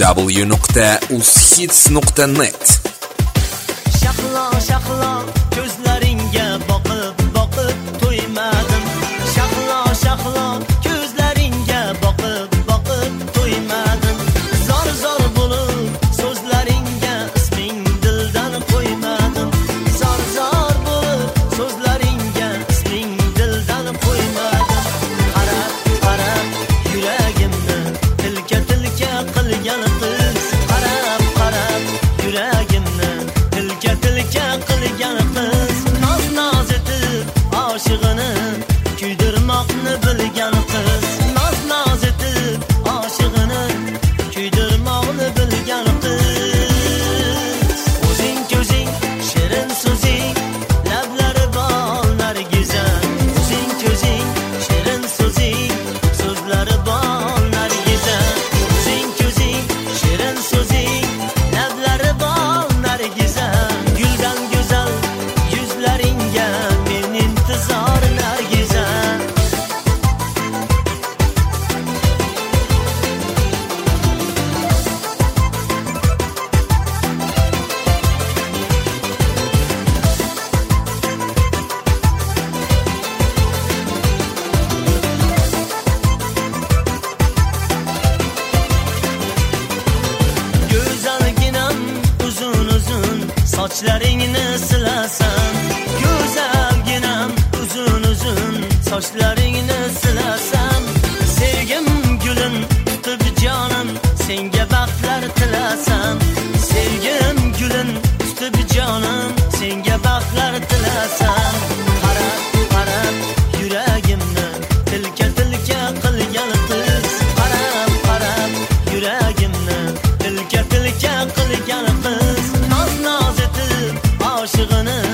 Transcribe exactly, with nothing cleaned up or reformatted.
w nuqta ushits nuqta net. Shahlo shahlo ko'zlaringga boqib boqib to'ymadim. Shahlo shahlo ko'zlaringga boqib boqib to'ymadim. Zor zor bo'lib so'zlaringga isming dildan qo'ymadim. Zor zor bo'lib so'zlaringga isming dildan qo'ymadim. Qarab qarab yuragimni tilka tilka qilgan qiz. Qarab qarab yuragimni tilka tilka qilgan qiz. Noz noz etib oshig'ini kuydirmoqni bilgan qiz. Noz noz etib oshig'ini kuydirmoqni bilgan qiz. O'zing ko'zing shirin so'zing lablari bol nargizam. O'zing ko'zing shirin so'zing so'zlari bol nargizam. O'zing ko'zing shirin so'zing lablari bol nargizam. Guldan go'zal yuzlaringga men intizor nargizam. Go'zalginam uzun uzun sochlaringni silasam. Go'zalginam uzun uzun sochlaringni silasam. Sevgim gulin tutib jonim senga baxtlar tilasam. Sevgim gulin tutib jonim senga baxtlar tilasam. Qarab qarab yuragimni tilka tilka qilgan qiz. Qarab qarab yuragimni tilka tilka qilgan qiz. Noz noz etib oshig'ini